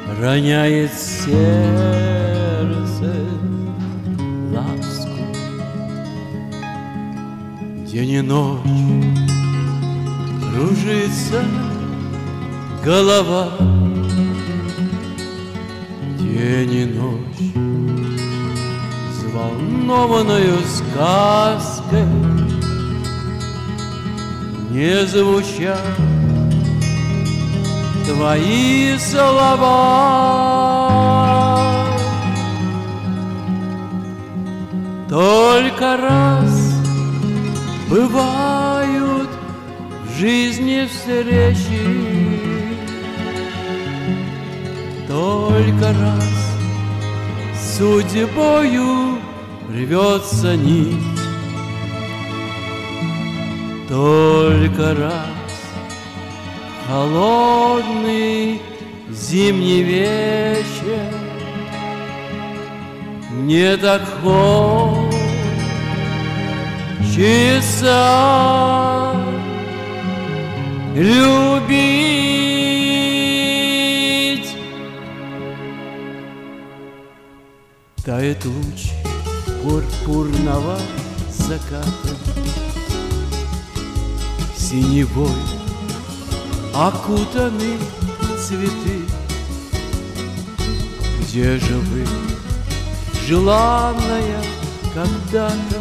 роняет сердце ласку. День и ночь кружится голова, день и ночь взволнованную сказкой не звучат твои слова. Только раз бывают в жизни встречи, только раз судьбою рвется нить, только раз холодный зимний вечер мне так хочется любить. Тает луч пурпурного заката, синевой окутаны цветы. Где же вы, желанная когда-то?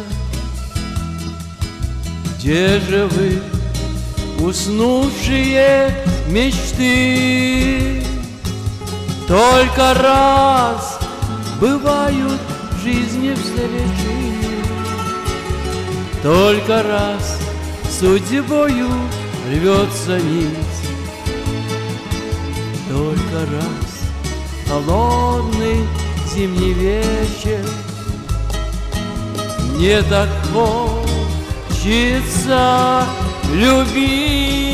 Где же вы, уснувшие мечты? Только раз бывают в жизни встречи, только раз судьбою рвется нить, только раз холодный зимний вечер мне так хочется любить.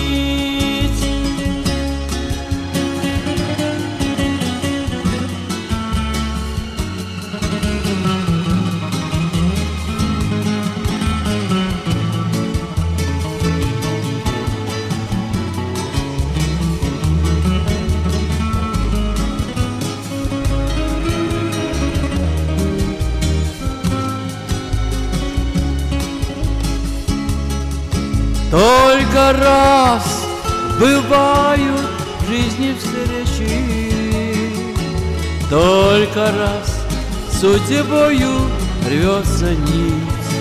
Только раз бывают в жизни встречи, только раз судьбою рвется нить,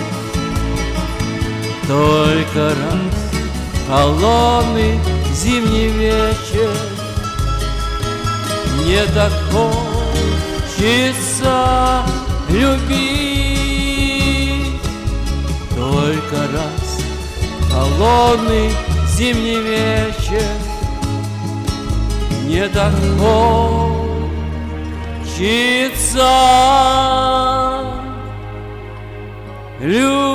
только раз холодный зимний вечер мне так хочется любить, только раз холодный зимний вечер мне так хочется любить.